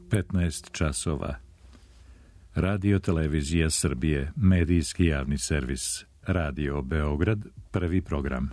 15 časova. Radio Televizija Srbije, medijski javni servis. Radio Beograd, prvi program.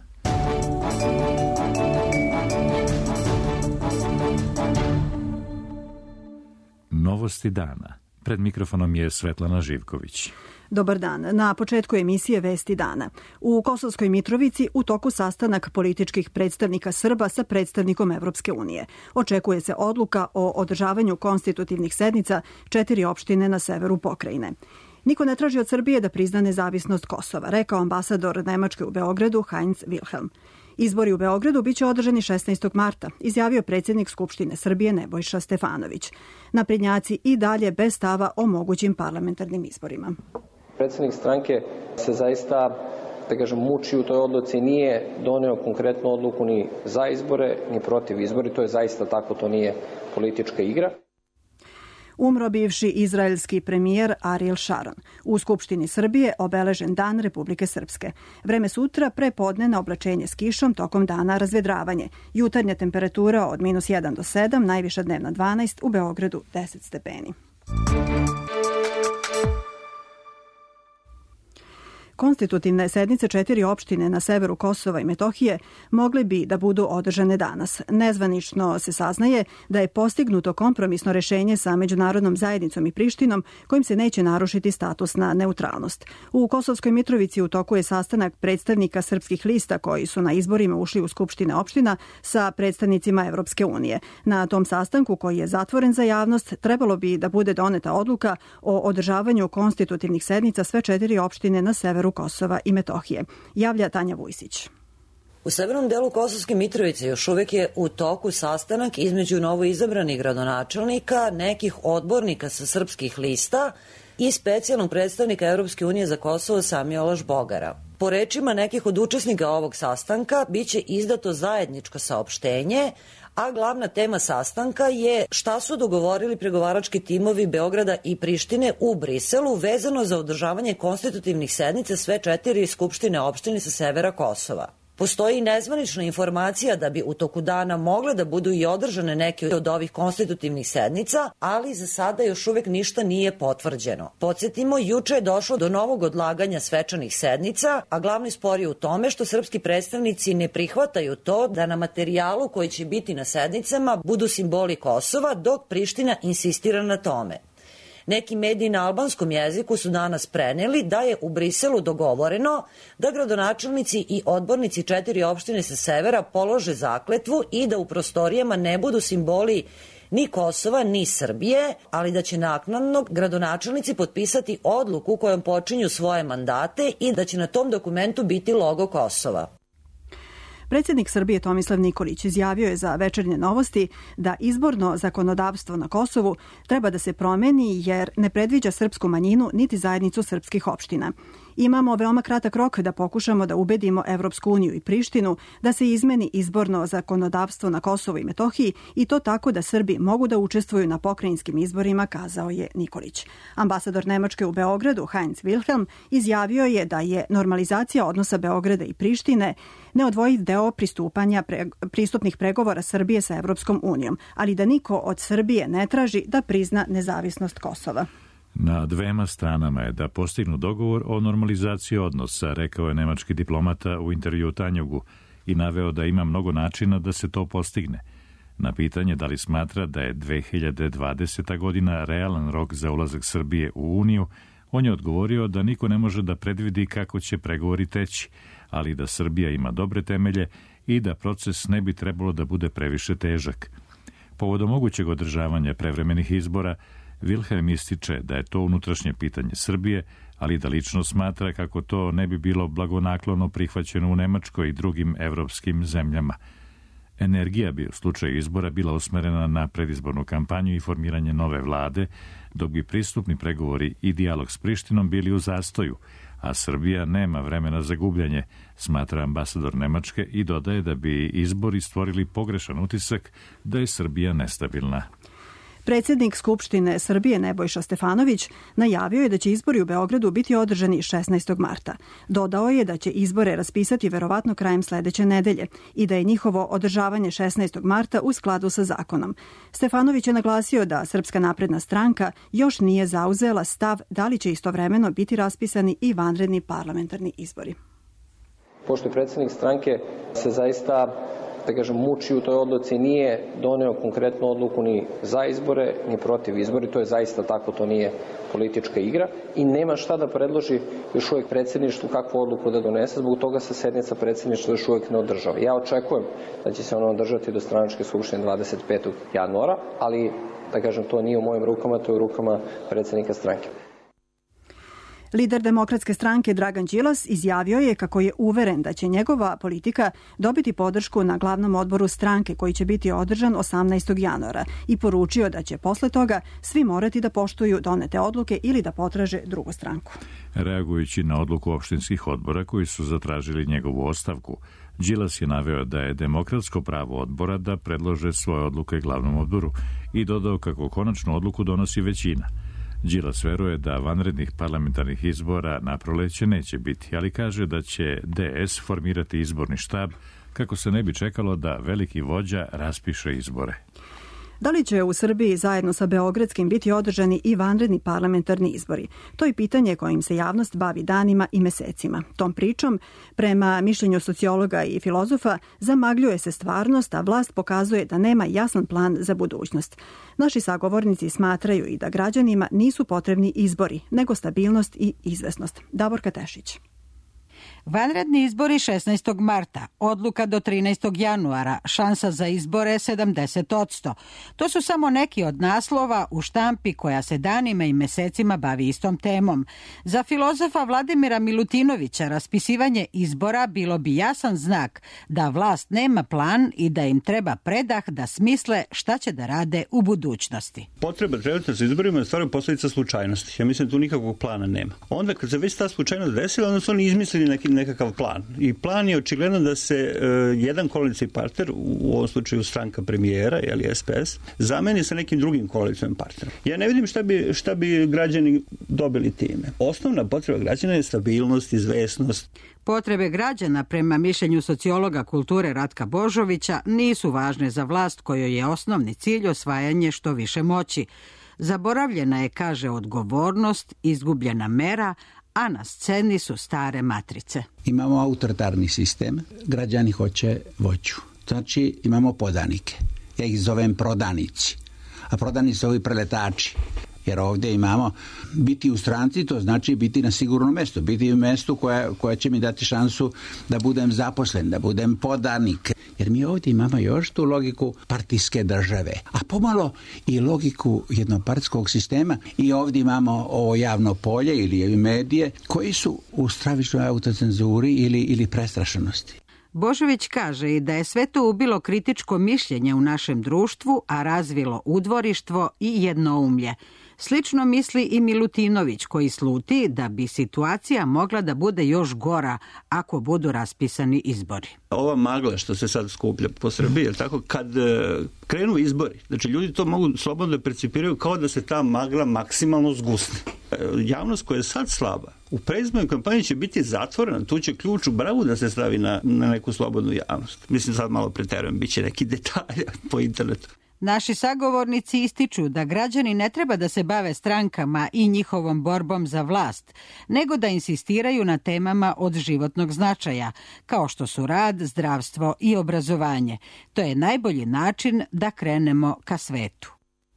Novosti dana. Pred mikrofonom je Svetlana Živković. Dobar dan. Na početku emisije Vesti dana. U Kosovskoj Mitrovici u toku sastanak političkih predstavnika Srba sa predstavnikom Evropske unije. Očekuje se odluka o održavanju konstitutivnih sednica 4 opštine na severu pokrajine. Niko ne traži od Srbije da prizna nezavisnost Kosova, rekao ambasador Nemačke u Beogradu Heinz Wilhelm. Izbori u Beogradu biće održani 16. marta, izjavio predsjednik Skupštine Srbije Nebojša Stefanović. Naprednjaci i dalje bez stava o mogućim parlamentarnim izborima. Predsjednik stranke se zaista, muči u toj odluci, nije doneo konkretnu odluku ni za izbore, ni protiv izbori. To je zaista tako, to nije politička igra. Umro bivši izraelski premijer Ariel Sharon. U Skupštini Srbije obeležen Dan Republike Srpske. Vreme sutra prepodne na oblačenje s kišom, tokom dana razvedravanje. Jutarnja temperatura od -1 do 7, najviša dnevna 12, u Beogradu 10 stepeni. Konstitutivne sednice 4 opštine na severu Kosova i Metohije mogle bi da budu održane danas. Nezvanično se saznaje da je postignuto kompromisno rešenje sa međunarodnom zajednicom i Prištinom kojim se neće narušiti statusna neutralnost. U Kosovskoj Mitrovici u toku je sastanak predstavnika srpskih lista koji su na izborima ušli u skupštine opština sa predstavnicima Evropske unije. Na tom sastanku, koji je zatvoren za javnost, trebalo bi da bude doneta odluka o održavanju konstitutivnih sednica sve 4 opštine na severu Kosova i Metohije. Javlja Tanja Vujsić. U severnom delu Kosovske Mitrovice još uvek je u toku sastanak između novoizabranih gradonačelnika, nekih odbornika sa srpskih lista i specijalnog predstavnika Evropske unije za Kosovo Samiola Žbogara. Po rečima nekih od učesnika ovog sastanka biće izdato zajedničko saopštenje, a glavna tema sastanka je šta su dogovorili pregovarački timovi Beograda i Prištine u Briselu vezano za održavanje konstitutivnih sednica sve 4 skupštine opštine sa severa Kosova. Postoji nezvanična informacija da bi u toku dana mogle da budu i održane neke od ovih konstitutivnih sednica, ali za sada još uvek ništa nije potvrđeno. Podsjetimo, juče je došlo do novog odlaganja svečanih sednica, a glavni spor je u tome što srpski predstavnici ne prihvataju to da na materijalu koji će biti na sednicama budu simboli Kosova, dok Priština insistira na tome. Neki mediji na albanskom jeziku su danas preneli da je u Briselu dogovoreno da gradonačelnici i odbornici 4 opštine sa severa polože zakletvu i da u prostorijama ne budu simboli ni Kosova ni Srbije, ali da će naknadno gradonačelnici potpisati odluku kojom počinju svoje mandate i da će na tom dokumentu biti logo Kosova. Predsjednik Srbije Tomislav Nikolić izjavio je za Večernje novosti da izborno zakonodavstvo na Kosovu treba da se promeni jer ne predviđa srpsku manjinu niti zajednicu srpskih opština. Imamo veoma kratak rok da pokušamo da ubedimo Evropsku uniju i Prištinu da se izmeni izborno zakonodavstvo na Kosovu i Metohiji i to tako da Srbi mogu da učestvuju na pokrajinskim izborima, kazao je Nikolić. Ambasador Nemačke u Beogradu Heinz Wilhelm izjavio je da je normalizacija odnosa Beograda i Prištine neodvojiv deo pristupnih pregovora Srbije sa Evropskom unijom, ali da niko od Srbije ne traži da prizna nezavisnost Kosova. Na dvema stranama je da postignu dogovor o normalizaciji odnosa, rekao je nemački diplomata u intervju Tanjugu i naveo da ima mnogo načina da se to postigne. Na pitanje da li smatra da je 2020. godina realan rok za ulazak Srbije u Uniju, on je odgovorio da niko ne može da predvidi kako će pregovori teći, ali da Srbija ima dobre temelje i da proces ne bi trebalo da bude previše težak. Povodom mogućeg održavanja prevremenih izbora, Wilhelm ističe da je to unutrašnje pitanje Srbije, ali da lično smatra kako to ne bi bilo blagonaklono prihvaćeno u Nemačkoj i drugim evropskim zemljama. Energija bi u slučaju izbora bila usmerena na predizbornu kampanju i formiranje nove vlade, dok bi pristupni pregovori i dijalog s Prištinom bili u zastoju, a Srbija nema vremena za gubljanje, smatra ambasador Nemačke i dodaje da bi izbori stvorili pogrešan utisak da je Srbija nestabilna. Predsjednik Skupštine Srbije Nebojša Stefanović najavio je da će izbori u Beogradu biti održani 16. marta. Dodao je da će izbore raspisati verovatno krajem sledeće nedelje i da je njihovo održavanje 16. marta u skladu sa zakonom. Stefanović je naglasio da Srpska napredna stranka još nije zauzela stav da li će istovremeno biti raspisani i vanredni parlamentarni izbori. Pošto je predsjednik stranke se zaista muči u toj odluci, nije doneo konkretnu odluku ni za izbore, ni protiv izbori, to je zaista tako, to nije politička igra i nema šta da predloži još uvijek predsjedništvu kakvu odluku da donese, zbog toga se sednica predsjedništva još uvijek ne održava. Ja očekujem da će se ona održati do stranačke skupštine 25. januara, ali to nije u mojim rukama, to je u rukama predsjednika stranke. Lider Demokratske stranke Dragan Đilas izjavio je kako je uveren da će njegova politika dobiti podršku na glavnom odboru stranke koji će biti održan 18. januara i poručio da će posle toga svi morati da poštuju donete odluke ili da potraže drugu stranku. Reagujući na odluku opštinskih odbora koji su zatražili njegovu ostavku, Đilas je naveo da je demokratsko pravo odbora da predlože svoje odluke glavnom odboru i dodao kako konačnu odluku donosi većina. Đilas veruje da vanrednih parlamentarnih izbora na proleće neće biti, ali kaže da će DS formirati izborni štab kako se ne bi čekalo da veliki vođa raspiše izbore. Da li će u Srbiji zajedno sa Beogradskim biti održani i vanredni parlamentarni izbori? To je pitanje kojim se javnost bavi danima i mesecima. Tom pričom, prema mišljenju sociologa i filozofa, zamagljuje se stvarnost, a vlast pokazuje da nema jasan plan za budućnost. Naši sagovornici smatraju i da građanima nisu potrebni izbori, nego stabilnost i izvesnost. Davorka Tešić. Vanredni izbori 16. marta, odluka do 13. januara, šansa za izbore 70%. To su samo neki od naslova u štampi koja se danima i mesecima bavi istom temom. Za filozofa Vladimira Milutinovića raspisivanje izbora bilo bi jasan znak da vlast nema plan i da im treba predah da smisle šta će da rade u budućnosti. Potreba trenutno za izborima je stvarno posljedica slučajnosti. Ja mislim da tu nikakvog plana nema. Onda kad se već ta slučajnost desila, onda su oni izmislili nekakav plan. I plan je očigledno da se jedan koalicioni partner, u ovom slučaju stranka premijera, SPS, zameni sa nekim drugim koalicijom partnerom. Ja ne vidim šta bi građani dobili time. Osnovna potreba građana je stabilnost, izvesnost. Potrebe građana, prema mišljenju sociologa kulture Ratka Božovića, nisu važne za vlast kojoj je osnovni cilj osvajanje što više moći. Zaboravljena je, kaže, odgovornost, izgubljena mera, a na sceni su stare matrice. Imamo autoritarni sistem, građani hoće vođu. Znači imamo podanike. Ja ih zovem prodanici. A prodanici su ovi preletači. Jer ovdje imamo biti u stranci, to znači biti na sigurnom mjestu. Biti u mjestu koja će mi dati šansu da budem zaposlen, da budem podanik. Jer mi ovdje imamo još tu logiku partijske države, a pomalo i logiku jednopartijskog sistema. I ovdje imamo ovo javno polje ili medije koji su u stravičnoj autocenzuri ili prestrašenosti. Božović kaže i da je sve to ubilo kritičko mišljenje u našem društvu, a razvilo udvorištvo i jednoumlje. Slično misli i Milutinović, koji sluti da bi situacija mogla da bude još gora ako budu raspisani izbori. Ova magla što se sad skuplja po Srbiji, tako, kad krenu izbori, znači ljudi to mogu slobodno da percipiraju kao da se ta magla maksimalno zgusne. Javnost koja je sad slaba, u predizbornoj kampanji će biti zatvorena, tu će ključ u bravu da se stavi na neku slobodnu javnost. Mislim, sad malo preterujem, bit će neki detalja po internetu. Naši sagovornici ističu da građani ne treba da se bave strankama i njihovom borbom za vlast, nego da insistiraju na temama od životnog značaja, kao što su rad, zdravstvo i obrazovanje. To je najbolji način da krenemo ka svetu.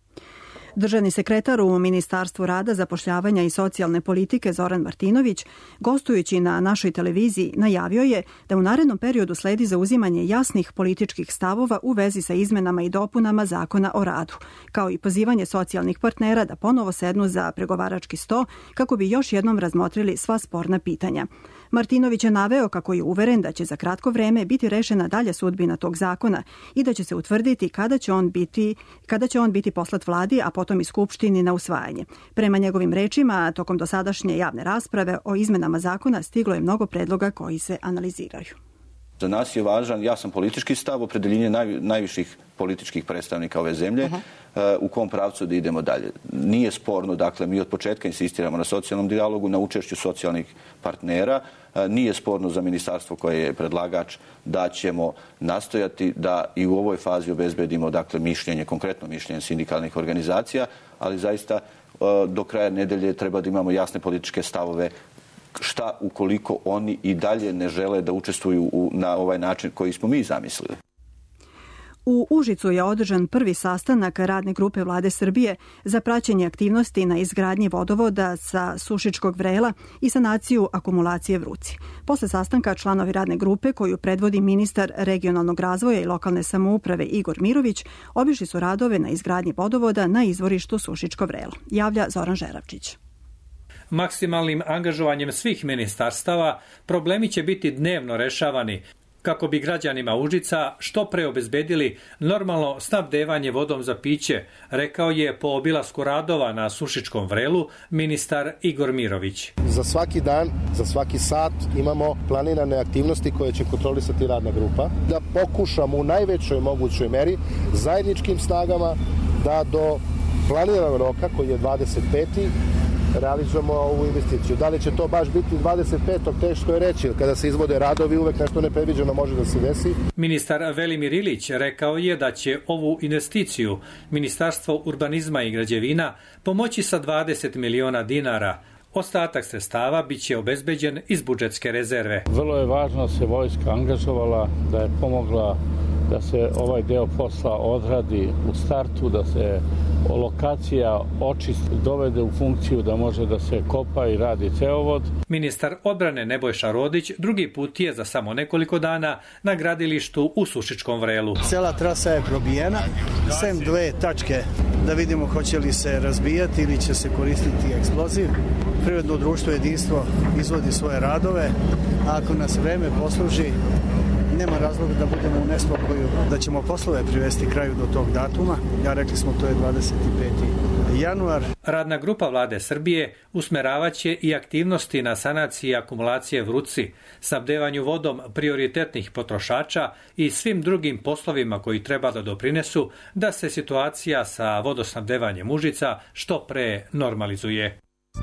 Državni sekretar u Ministarstvu rada, zapošljavanja i socijalne politike Zoran Martinović, gostujući na našoj televiziji, najavio je da u narednom periodu sledi zauzimanje jasnih političkih stavova u vezi sa izmenama i dopunama Zakona o radu, kao i pozivanje socijalnih partnera da ponovo sednu za pregovarački sto kako bi još jednom razmotrili sva sporna pitanja. Martinović je naveo kako je uveren da će za kratko vreme biti rešena dalja sudbina tog zakona i da će se utvrditi kada će on biti poslat vladi, a potom i Skupštini na usvajanje. Prema njegovim rečima, tokom dosadašnje javne rasprave o izmenama zakona stiglo je mnogo predloga koji se analiziraju. Za nas je važan jasan politički stav, opredeljenje najviših političkih predstavnika ove zemlje, u kom pravcu da idemo dalje. Nije sporno, dakle, mi od početka insistiramo na socijalnom dijalogu, na učešću socijalnih partnera. Nije sporno za ministarstvo koje je predlagač da ćemo nastojati da i u ovoj fazi obezbedimo, dakle, mišljenje, konkretno mišljenje sindikalnih organizacija, ali zaista do kraja nedelje treba da imamo jasne političke stavove šta ukoliko oni i dalje ne žele da učestvuju na ovaj način koji smo mi zamislili. U Užicu je održan prvi sastanak radne grupe Vlade Srbije za praćenje aktivnosti na izgradnji vodovoda sa Sušičkog vrela i sanaciju akumulacije Vruci. Posle sastanka članovi radne grupe, koju predvodi ministar regionalnog razvoja i lokalne samouprave Igor Mirović, obišli su radove na izgradnji vodovoda na izvorištu Sušičko vrelo. Javlja Zoran Žeravčić. Maksimalnim angažovanjem svih ministarstava problemi će biti dnevno rešavani kako bi građanima Užica što pre obezbedili normalno snabdevanje vodom za piće, rekao je po obilasku radova na Sušičkom vrelu ministar Igor Mirović. Za svaki dan, za svaki sat imamo planirane aktivnosti koje će kontrolisati radna grupa, da pokušamo u najvećoj mogućoj meri zajedničkim snagama da do planiranog roka, koji je 25. realizujemo ovu investiciju. Da li će to baš biti 25. teško je reći, kada se izvode radovi uvek nešto nepredviđeno može da se desi. Ministar Velimir Ilić rekao je da će ovu investiciju Ministarstvo urbanizma i građevina pomoći sa 20 miliona dinara. Ostatak sredstava biće obezbeđen iz budžetske rezerve. Vrlo je važno da se vojska angažovala, da je pomogla da se ovaj deo posla odradi u startu, da se lokacija očisti, dovede u funkciju da može da se kopa i radi ceovod. Ministar odbrane Nebojša Rodić drugi put je za samo nekoliko dana na gradilištu u Sušičkom vrelu. Cela trasa je probijena, sem dve tačke da vidimo hoće li se razbijati ili će se koristiti eksploziv. Privredno društvo Jedinstvo izvodi svoje radove, a ako nas vreme posluži, nema razloga da budemo u nespokoju, da ćemo poslove privesti kraju do tog datuma. Ja rekli smo to je 25. januar. Radna grupa Vlade Srbije usmeravaće i aktivnosti na sanaciji akumulacije Vruci, snabdevanju vodom prioritetnih potrošača i svim drugim poslovima koji treba da doprinesu da se situacija sa vodosnabdevanjem Užica što pre normalizuje.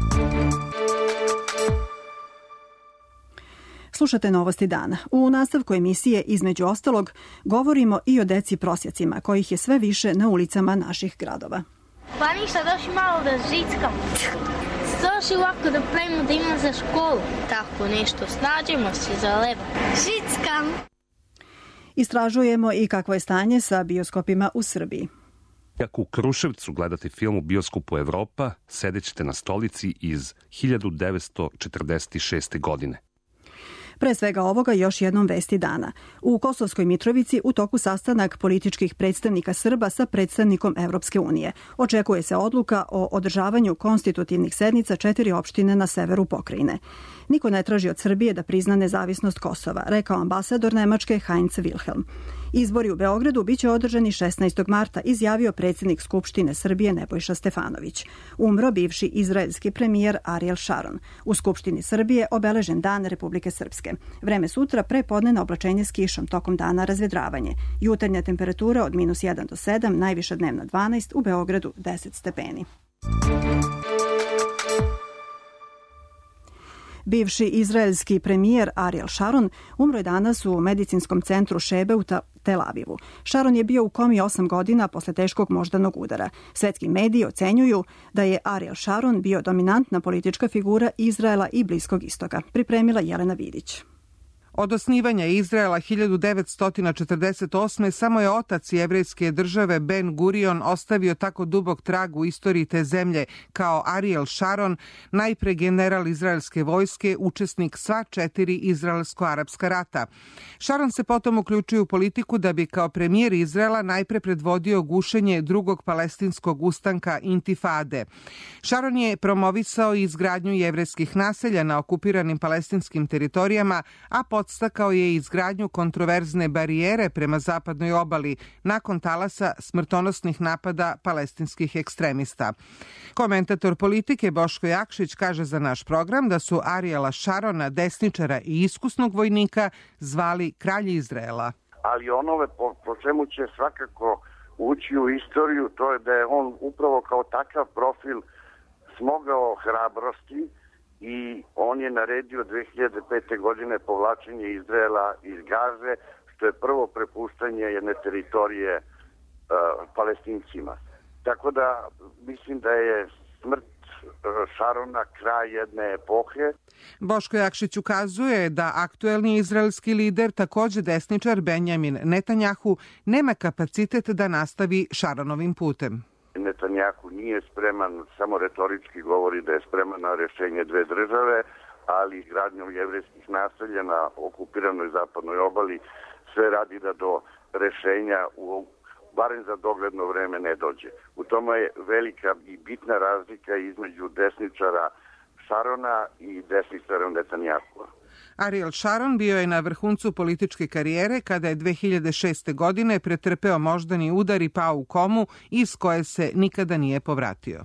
Slušate Novosti dana. U nastavku emisije, između ostalog, govorimo i o deci prosjacima, kojih je sve više na ulicama naših gradova. Pa ništa, došli malo da žickam. Došli ovako da pravimo da imam za školu. Tako nešto, snađemo se za leba. Žickam! Istražujemo i kakvo je stanje sa bioskopima u Srbiji. Ako u Kruševcu gledate film u bioskopu Evropa, sedećete na stolici iz 1946. godine. Pre svega ovoga još jednom vesti dana. U Kosovskoj Mitrovici u toku sastanak političkih predstavnika Srba sa predstavnikom Evropske unije. Očekuje se odluka o održavanju konstitutivnih sednica 4 opštine na severu pokrajine. Niko ne traži od Srbije da prizna nezavisnost Kosova, rekao ambasador Nemačke Heinz Wilhelm. Izbori u Beogradu biće održani 16. marta, izjavio predsjednik Skupštine Srbije Nebojša Stefanović. Umro bivši izraelski premijer Ariel Sharon. U Skupštini Srbije obeležen Dan Republike Srpske. Vreme sutra prepodnevno oblačenje s kišom, tokom dana razvedravanje. Jutarnja temperatura od -1 do 7, najviša dnevna 12, u Beogradu 10 stepeni. Bivši izraelski premijer Ariel Sharon umro je danas u medicinskom centru Šebe u Tel Avivu. Sharon je bio u komi 8 godina posle teškog moždanog udara. Svetski mediji ocenjuju da je Ariel Sharon bio dominantna politička figura Izraela i Bliskog istoka. Pripremila Jelena Vidić. Od osnivanja Izraela 1948. samo je otac jevrejske države Ben Gurion ostavio tako dubok trag u istoriji te zemlje kao Ariel Sharon, najpre general izraelske vojske, učesnik sva 4 izraelsko-arapska rata. Sharon se potom uključio u politiku da bi kao premijer Izraela najpre predvodio gušenje drugog palestinskog ustanka Intifade. Sharon je promovisao izgradnju jevrejskih naselja na okupiranim palestinskim teritorijama, a podstakao je izgradnju kontroverzne barijere prema zapadnoj obali nakon talasa smrtonosnih napada palestinskih ekstremista. Komentator politike Boško Jakšić kaže za naš program da su Ariela Šarona, desničara i iskusnog vojnika, zvali kralj Izraela. Ali onome po čemu će svakako ući u istoriju, to je da je on upravo kao takav profil smogao hrabrosti i on je naredio 2005. godine povlačenje Izraela iz Gaze, što je prvo prepuštanje jedne teritorije Palestincima. Tako da mislim da je smrt Šarona kraj jedne epohe. Boško Jakšić ukazuje da aktuelni izraelski lider, takođe desničar Benjamin Netanjahu, nema kapacitet da nastavi Šaronovim putem. Netanjahu nije spreman, samo retorički govori da je spreman na rešenje dve države, ali gradnjom jevrejskih naselja na okupiranoj zapadnoj obali sve radi da do rešenja barem za dogledno vreme ne dođe. U tome je velika i bitna razlika između desničara Šarona i desničara Netanjahua. Ariel Šaron bio je na vrhuncu političke karijere kada je 2006. godine pretrpeo moždani udar i pao u komu iz koje se nikada nije povratio.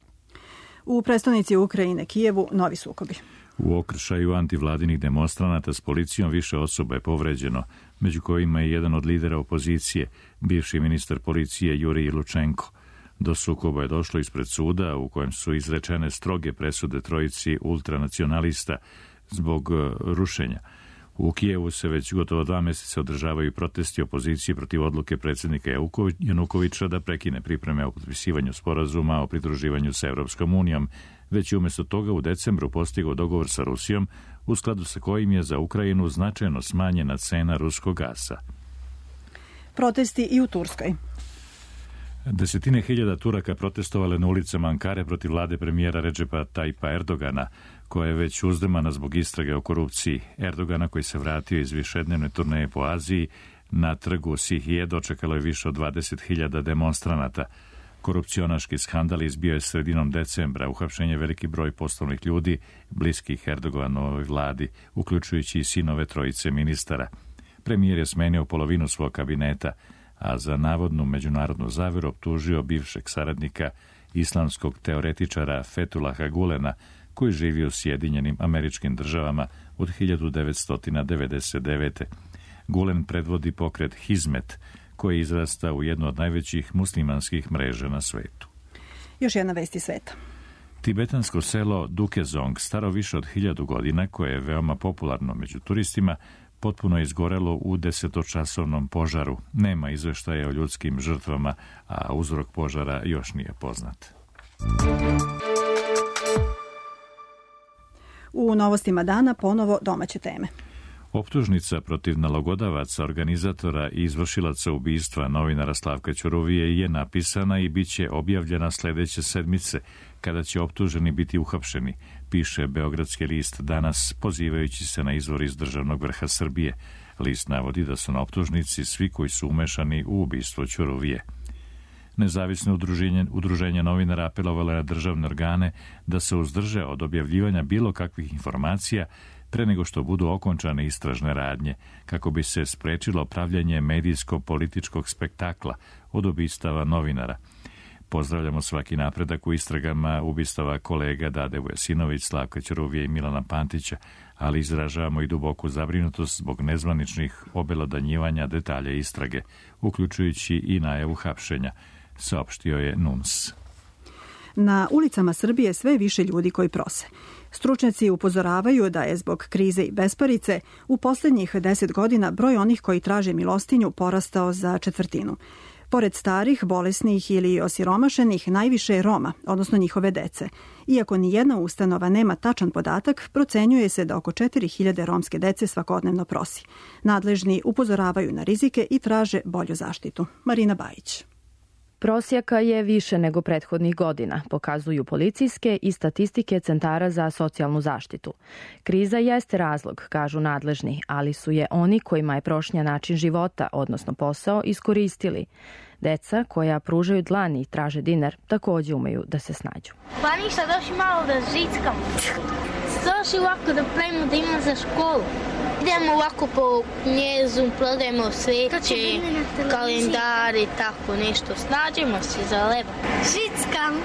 U prestonici Ukrajine, Kijevu, novi sukobi. U okršaju antivladinih demonstranata s policijom više osoba je povređeno, među kojima je jedan od lidera opozicije, bivši ministar policije Jurij Lučenko. Do sukoba je došlo ispred suda u kojem su izrečene stroge presude trojici ultranacionalista zbog rušenja. U Kijevu se već gotovo 2 meseca održavaju protesti opozicije protiv odluke predsjednika Janukovića da prekine pripreme o potpisivanju sporazuma o pridruživanju sa Europskom unijom, već je umjesto toga u decembru postigao dogovor sa Rusijom, u skladu sa kojim je za Ukrajinu značajno smanjena cena ruskog gasa. Protesti i u Turskoj. Desetine hiljada Turaka protestovale na ulicama Ankare protiv vlade premijera Redžepa Tajpa Erdogana, koja je već uzdrmana zbog istrage o korupciji. Erdogana, koji se vratio iz višednevne turneje po Aziji, na trgu Sihije dočekalo je više od 20.000 demonstranata. Korupcionaški skandal izbio je sredinom decembra, uhapšenje veliki broj poslovnih ljudi, bliskih Erdoganovoj vladi, uključujući i sinove trojice ministara. Premijer je smenio polovinu svog kabineta, a za navodnu međunarodnu zaveru optužio bivšeg saradnika islamskog teoretičara Fethullaha Gulena, koji živi u Sjedinjenim Američkim Državama od 1999. Gulen predvodi pokret Hizmet, koji izrasta u jednu od najvećih muslimanskih mreža na svetu. Još jedna vest iz sveta. Tibetansko selo Dukezong, staro više od 1000 godina, koje je veoma popularno među turistima, potpuno izgorelo u 10-časovnom požaru. Nema izveštaja o ljudskim žrtvama, a uzrok požara još nije poznat. U novostima dana ponovo domaće teme. Optužnica protiv nalogodavaca, organizatora i izvršilaca ubistva novinara Slavka Ćuruvije je napisana i bit će objavljena sledeće sedmice, kada će optuženi biti uhapšeni, piše Beogradski list danas, pozivajući se na izvor iz Državnog vrha Srbije. List navodi da su na optužnici svi koji su umešani u ubistvo Ćuruvije. Nezavisno udruženje novinara apelovalo je na državne organe da se uzdrže od objavljivanja bilo kakvih informacija pre nego što budu okončane istražne radnje, kako bi se sprečilo pravljanje medijsko-političkog spektakla od ubistava novinara. Pozdravljamo svaki napredak u istragama ubistava kolega Dade Vujasinović, Slavka Ćuruvije i Milana Pantića, ali izražavamo i duboku zabrinutost zbog nezvaničnih obelodanjivanja detalja istrage, uključujući i najavu hapšenja, saopštio je NUNS. Na ulicama Srbije sve više ljudi koji prose. Stručnjaci upozoravaju da je zbog krize i besparice u posljednjih 10 godina broj onih koji traže milostinju porastao za 1/4. Pored starih, bolesnih ili osiromašenih, najviše je Roma, odnosno njihove dece. Iako ni jedna ustanova nema tačan podatak, procenjuje se da oko 4000 romske dece svakodnevno prosi. Nadležni upozoravaju na rizike i traže bolju zaštitu. Marina Bajić. Prosjaka je više nego prethodnih godina, pokazuju policijske i statistike centara za socijalnu zaštitu. Kriza jeste razlog, kažu nadležni, ali su je oni kojima je prošnja način života, odnosno posao, iskoristili. Deca koja pružaju dlani i traže dinar takođe umeju da se snađu. Pa ništa, došli malo da žickam. Došli ovako da pravimo da imam za školu. Idemo ovako po Knjezu, prodajemo sveće, kalendari, tako nešto. Snađemo se za leba. Žickam!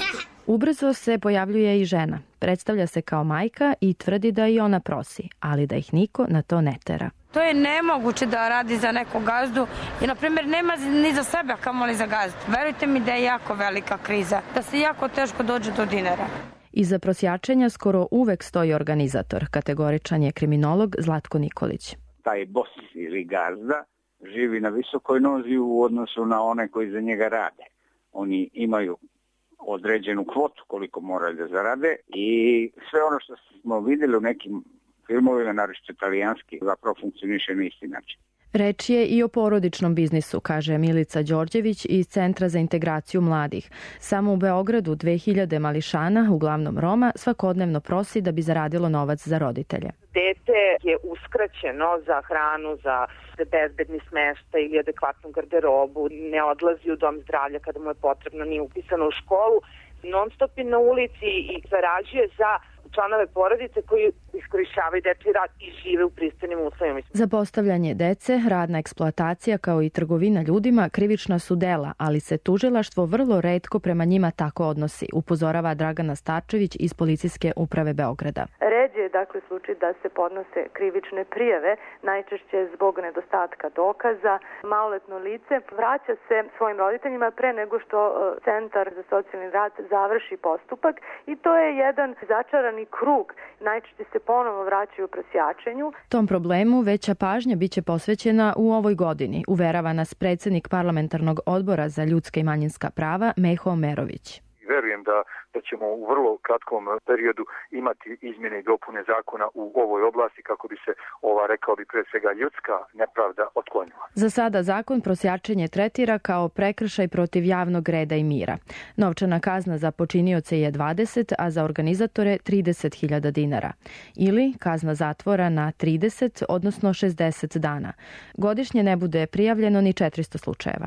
Ubrzo se pojavljuje i žena. Predstavlja se kao majka i tvrdi da i ona prosi, ali da ih niko na to ne tera. To je nemoguće da radi za nekog gazdu i, na primjer, nema ni za sebe, kamoli za gazdu. Verujte mi da je jako velika kriza, da se jako teško dođe do dinara. Iza prosjačenja skoro uvek stoji organizator, kategoričan je kriminolog Zlatko Nikolić. Taj bos ili gazda živi na visokoj nozi u odnosu na one koji za njega rade. Oni imaju određenu kvotu koliko moraju da zarade i sve ono što smo vidjeli u nekim filmovima, naročito italijanski, zapravo funkcioniše na isti način. Reč je i o porodičnom biznisu, kaže Milica Đorđević iz Centra za integraciju mladih. Samo u Beogradu 2000 mališana, uglavnom Roma, svakodnevno prosi da bi zaradilo novac za roditelje. Dete je uskraćeno za hranu, za bezbedni smeštaj ili adekvatnu garderobu, ne odlazi u dom zdravlja kada mu je potrebno, nije upisano u školu, non stop je na ulici i zarađuje za članove porodice koji iskorišćavaju dečji rad i žive u pristojnim uslovima. Zapostavljanje dece, radna eksploatacija kao i trgovina ljudima krivična su dela, ali se tužilaštvo vrlo retko prema njima tako odnosi, upozorava Dragana Starčević iz Policijske uprave Beograda. Ređe je dakle slučaj da se podnose krivične prijave, najčešće zbog nedostatka dokaza. Maloletno lice vraća se svojim roditeljima pre nego što Centar za socijalni rad završi postupak i to je jedan začarani krug. Najčešće se ponovo vraćaju u prosjačenju. Tom problemu veća pažnja biće posvećena u ovoj godini, uverava nas predsjednik Parlamentarnog odbora za ljudska i manjinska prava Meho Omerović. Verujem da ćemo u vrlo kratkom periodu imati izmjene i dopune zakona u ovoj oblasti kako bi se ova, rekao bi pre svega, ljudska nepravda otklonila. Za sada zakon prosjačenje tretira kao prekršaj protiv javnog reda i mira. Novčana kazna za počinioce je 20, a za organizatore 30.000 dinara. Ili kazna zatvora na 30, odnosno 60 dana. Godišnje ne bude prijavljeno ni 400 slučajeva.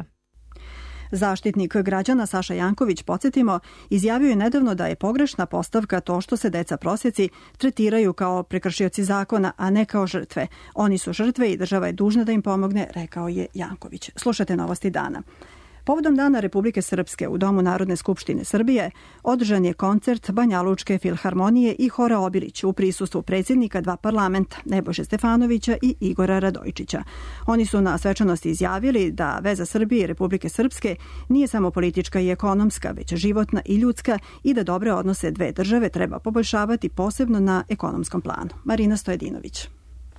Zaštitnik građana Saša Janković, podsjetimo, izjavio je nedavno da je pogrešna postavka to što se deca prosjeci tretiraju kao prekršioci zakona, a ne kao žrtve. Oni su žrtve i država je dužna da im pomogne, rekao je Janković. Slušajte novosti dana. Povodom Dana Republike Srpske u Domu Narodne skupštine Srbije održan je koncert Banjalučke filharmonije i Hora Obilić u prisustvu predsjednika dva parlamenta, Nebojše Stefanovića i Igora Radojčića. Oni su na svečanosti izjavili da veza Srbije i Republike Srpske nije samo politička i ekonomska, već životna i ljudska i da dobre odnose dve države treba poboljšavati posebno na ekonomskom planu. Marina Stojedinović.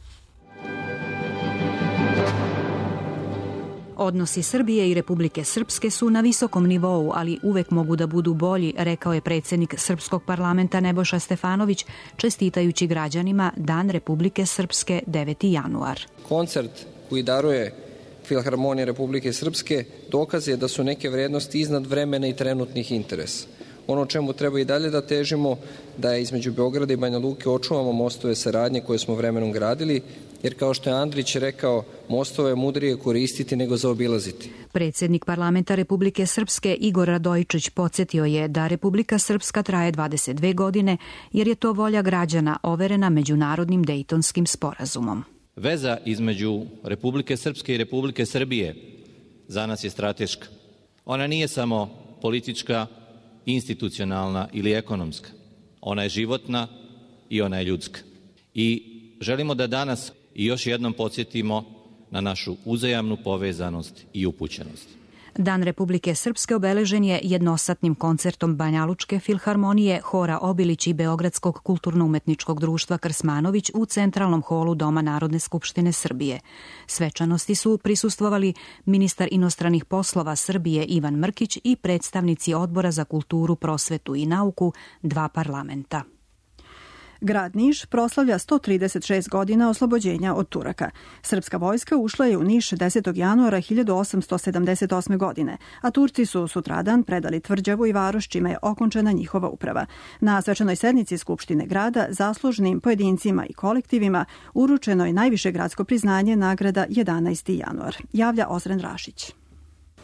Odnosi Srbije i Republike Srpske su na visokom nivou, ali uvek mogu da budu bolji, rekao je predsjednik Srpskog parlamenta Nebojša Stefanović, čestitajući građanima Dan Republike Srpske 9. januar. Koncert koji daruje Filharmonija Republike Srpske dokaz je da su neke vrednosti iznad vremena i trenutnih interesa. Ono čemu treba i dalje da težimo da je između Beograda i Banja Luke očuvamo mostove saradnje koje smo vremenom gradili, jer kao što je Andrić rekao, mostove je mudrije koristiti nego zaobilaziti. Predsjednik parlamenta Republike Srpske Igor Radojčić podsjetio je da Republika Srpska traje 22 godine, jer je to volja građana overena međunarodnim Dejtonskim sporazumom. Veza između Republike Srpske i Republike Srbije za nas je strateška. Ona nije samo politička, institucionalna ili ekonomska. Ona je životna i ona je ljudska. I želimo da danas i još jednom podsjetimo na našu uzajamnu povezanost i upućenost. Dan Republike Srpske obeležen je jednosatnim koncertom Banjalučke filharmonije, Hora Obilić i Beogradskog kulturno-umetničkog društva Krsmanović u centralnom holu Doma Narodne skupštine Srbije. Svečanosti su prisustvovali ministar inostranih poslova Srbije Ivan Mrkić i predstavnici Odbora za kulturu, prosvetu i nauku dva parlamenta. Grad Niš proslavlja 136 godina oslobođenja od Turaka. Srpska vojska ušla je u Niš 10. januara 1878. godine, a Turci su sutradan predali tvrđavu i varoš, čime je okončena njihova uprava. Na svečanoj sednici Skupštine grada zaslužnim pojedincima i kolektivima uručeno je najviše gradsko priznanje, nagrada 11. januar. Javlja Ozren Rašić.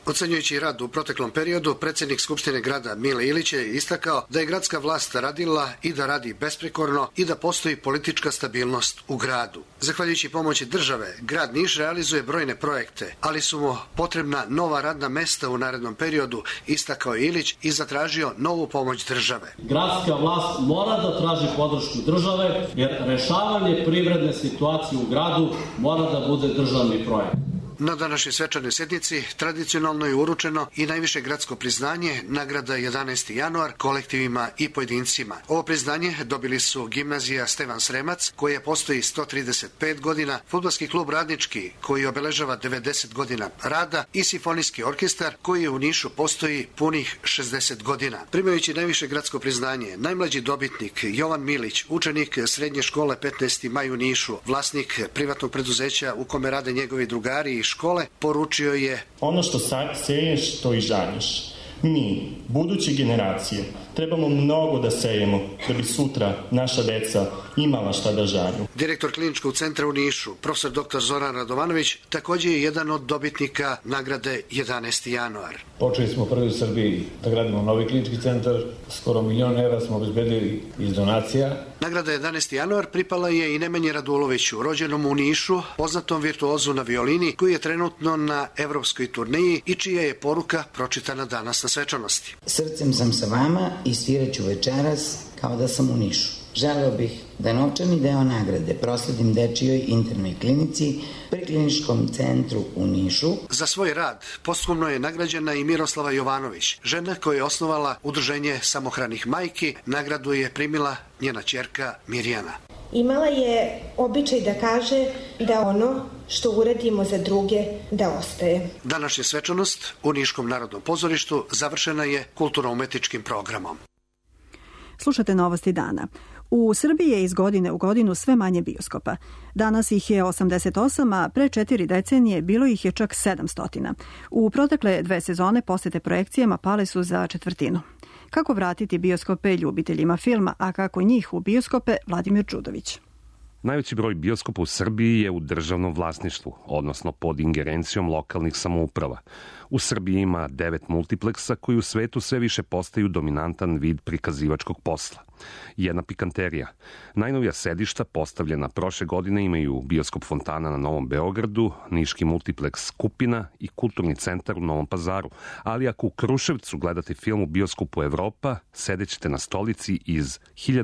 Ocenjujući rad u proteklom periodu, predsjednik Skupštine grada Mile Ilić je istakao da je gradska vlast radila i da radi besprekorno i da postoji politička stabilnost u gradu. Zahvaljujući pomoći države, grad Niš realizuje brojne projekte, ali su mu potrebna nova radna mesta u narednom periodu, istakao Ilić i zatražio novu pomoć države. Gradska vlast mora da traži podršku države, jer rešavanje privredne situacije u gradu mora da bude državni projekt. Na današnjoj svečanoj sjednici tradicionalno je uručeno i najviše gradsko priznanje, nagrada 11. januar, kolektivima i pojedincima. Ovo priznanje dobili su gimnazija Stevan Sremac, koja postoji 135 godina, fudbalski klub Radnički, koji obeležava 90 godina rada, i simfonijski orkestar, koji u Nišu postoji punih 60 godina. Primajući najviše gradsko priznanje, najmlađi dobitnik Jovan Milić, učenik srednje škole 15. maj u Nišu, vlasnik privatnog preduzeća u kome rade njegovi drugari i škole, poručio je: ono što seješ, to i žanješ. Mi, buduće generacije, trebamo mnogo da sejemo da bi sutra naša deca imala šta da žanju. Direktor kliničkog centra u Nišu, profesor dr. Zoran Radovanović, također je jedan od dobitnika nagrade 11. januar. Počeli smo prvi u Srbiji da gradimo novi klinički centar, skoro $1 milion smo obezbedili iz donacija. Nagrada 11. januar pripala je i Nemanji Raduloviću, rođenom u Nišu, poznatom virtuozu na violini, koji je trenutno na evropskoj turneji i čija je poruka pročitana danas na svečanosti. Srcem sam sa vama i svirat ću večeras kao da sam u Nišu. Želeo bih da novčani deo nagrade prosledim dečijoj internoj klinici pri kliničkom centru u Nišu. Za svoj rad posthumno je nagrađena i Miroslava Jovanović, žena koja je osnovala Udruženje samohranih majki. Nagradu je primila njena ćerka Mirjana. Imala je običaj da kaže da ono što uradimo za druge da ostaje. Današnja svečanost u Niškom narodnom pozorištu završena je kulturno-umetničkim programom. Slušate Novosti dana. U Srbiji je iz godine u godinu sve manje bioskopa. Danas ih je 88, a pre 4 decenije bilo ih je čak 700. U protekle 2 sezone posete projekcijama pale su za četvrtinu. Kako vratiti bioskope ljubiteljima filma, a kako njih u bioskope, Vladimir Čudović. Najveći broj bioskopa u Srbiji je u državnom vlasništvu, odnosno pod ingerencijom lokalnih samouprava. U Srbiji ima 9 multipleksa koji u svetu sve više postaju dominantan vid prikazivačkog posla. Jedna pikanterija. Najnovija sedišta postavljena prošle godine imaju bioskop Fontana na Novom Beogradu, niški multipleks Skupina i kulturni centar u Novom Pazaru. Ali ako u Kruševcu gledate film u bioskopu Evropa, sedećete na stolici iz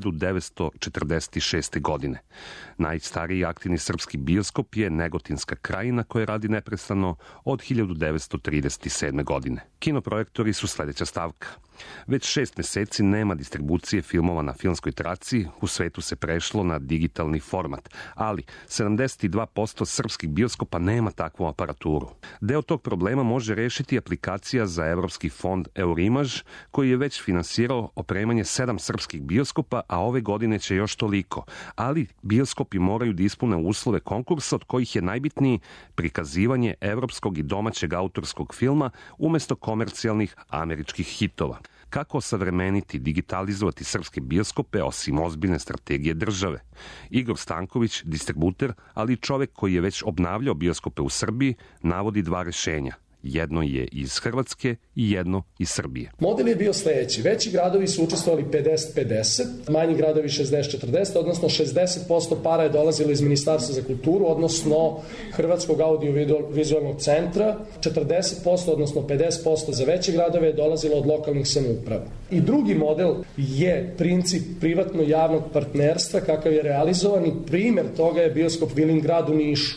1946. godine. Najstariji aktivni srpski bioskop je Negotinska krajina koja radi neprestano od 1937. godine. Kinoprojektori su sledeća stavka. Već 6 meseci nema distribucije filmova na filmskoj traci, u svetu se prešlo na digitalni format, ali 72% srpskih bioskopa nema takvu aparaturu. Deo tog problema može rešiti aplikacija za Evropski fond Eurimaž, koji je već finansirao opremanje 7 srpskih bioskopa, a ove godine će još toliko. Ali bioskopi moraju da ispune uslove konkursa, od kojih je najbitniji prikazivanje evropskog i domaćeg autorskog filma umesto komercijalnih američkih hitova. Kako osavremeniti, digitalizovati srpske bioskope osim ozbiljne strategije države? Igor Stanković, distributer, ali i čovek koji je već obnavljao bioskope u Srbiji, navodi 2 rešenja. Jedno je iz Hrvatske i jedno iz Srbije. Model je bio sledeći. Veći gradovi su učestvovali 50-50, manji gradovi 60-40, odnosno 60% para je dolazilo iz Ministarstva za kulturu, odnosno Hrvatskog audio-vizualnog centra, 40%, odnosno 50% za veće gradove je dolazilo od lokalnih samouprava. I drugi model je princip privatno-javnog partnerstva, kakav je realizovan, i primer toga je bioskop Vilingrad u Nišu.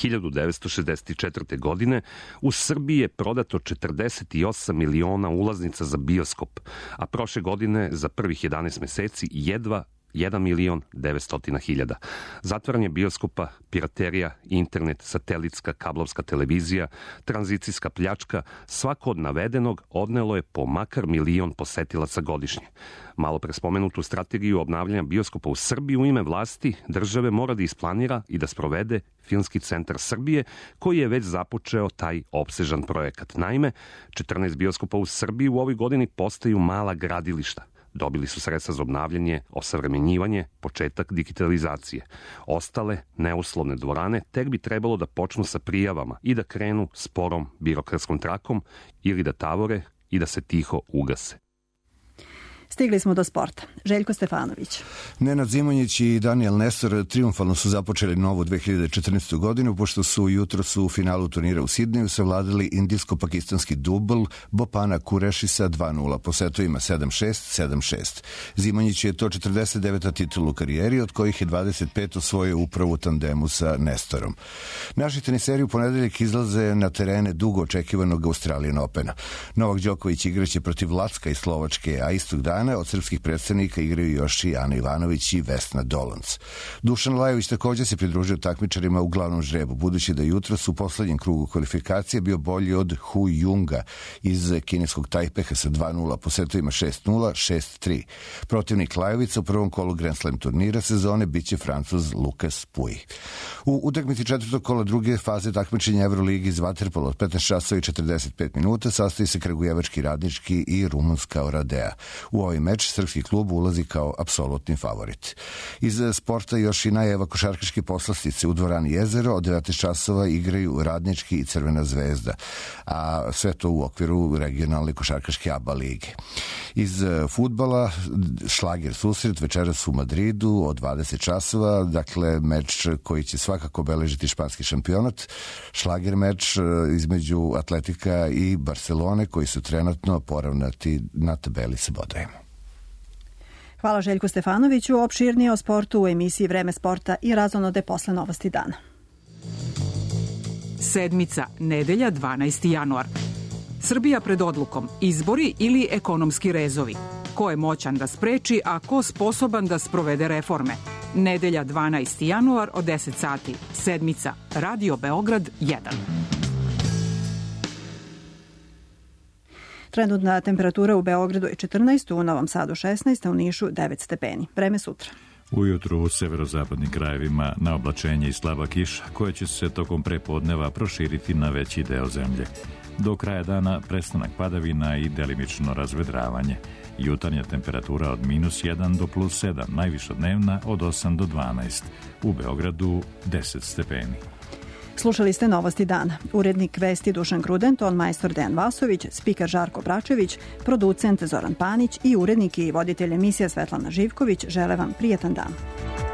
1964. godine u Srbiji je prodato 48 miliona ulaznica za bioskop, a prošle godine za prvih 11 meseci jedva 1.900.000. Zatvaranje bioskopa, piraterija, internet, satelitska, kablovska televizija, tranzicijska pljačka, svako od navedenog odnelo je po makar 1 milion posetilaca godišnje. Malo pre spomenutu strategiju obnavljanja bioskopa u Srbiji u ime vlasti države mora da isplanira i da sprovede Filmski centar Srbije, koji je već započeo taj opsežan projekat. Naime, 14 bioskopa u Srbiji u ovoj godini postaju mala gradilišta. Dobili su sredstva za obnavljanje, osavremenjivanje, početak digitalizacije. Ostale neuslovne dvorane tek bi trebalo da počnu sa prijavama i da krenu sporom birokratskom trakom ili da tavore i da se tiho ugase. Stigli smo do sporta. Željko Stefanović. Nenad Zimonjić i Daniel Nestor triumfalno su započeli novu 2014. godinu, pošto su jutros u finalu turnira u Sidneju savladali indijsko-pakistanski dubl Bopana Kurešisa 2-0 po setovima 7-6, 7-6. Zimonjić je to 49. titul u karijeri, od kojih je 25 osvojio upravo u tandemu sa Nestorom. Naši teniseri u ponedeljak izlaze na terene dugo očekivanog Australian Opena. Novak Đoković igraće protiv Lacka iz Slovačke, a istog dana od srpskih predstavnika igraju još i Ana Ivanović i Vesna Dolanc. Dušan Lajović također se pridružio takmičarima u glavnom žrebu, budući da jutros u poslednjem krugu kvalifikacije bio bolji od Hu Junga iz kineskog Tajpeha sa 2-0 po setovima 6-0, 6-3. Protivnik Lajovica u prvom kolu Grand Slam turnira sezone biće Francuz Lukas Pouy. U utakmici četvrtog kola druge faze takmičenja Euroligi iz vaterpola od 15 časova i 45 minuta sastoji se kragujevački Radnički i rumunska Oradea. U ovaj meč srpski klub ulazi kao apsolutni favorit. Iz sporta još i najava košarkaške poslastice u dvorani Jezero od 19 časova igraju Radnički i Crvena zvezda, a sve to u okviru regionalne košarkaške ABA lige. Iz fudbala šlager susret večeras u Madridu od 20 časova, dakle meč koji će svakako obeležiti španski šampionat, šlager meč između Atletika i Barcelone koji su trenutno poravnati na tabeli sa bodovima. Hvala Željku Stefanoviću. Opširnije o sportu u emisiji Vreme sporta i razonode posle novosti dana. Sedmica, nedelja, 12. januar. Srbija pred odlukom, izbori ili ekonomski rezovi. Ko je moćan da spreči, a ko sposoban da sprovede reforme? Nedelja, 12. januar od 10 sati. Sedmica, Radio Beograd 1. Trenutna temperatura u Beogradu je 14, u Novom Sadu 16, a u Nišu 9 stepeni. Vreme sutra. Ujutru u severozapadnim krajevima na oblačenje i slaba kiša, koja će se tokom prepodneva proširiti na veći deo zemlje. Do kraja dana prestanak padavina i delimično razvedravanje. Jutarnja temperatura od -1 do +7, najviša dnevna od 8 do 12. U Beogradu 10 stepeni. Slušali ste novosti dana. Urednik vesti Dušan Gruden, ton majstor Dejan Vasović, spiker Žarko Bračević, producent Zoran Panić i urednik i voditelj emisija Svetlana Živković žele vam prijetan dan.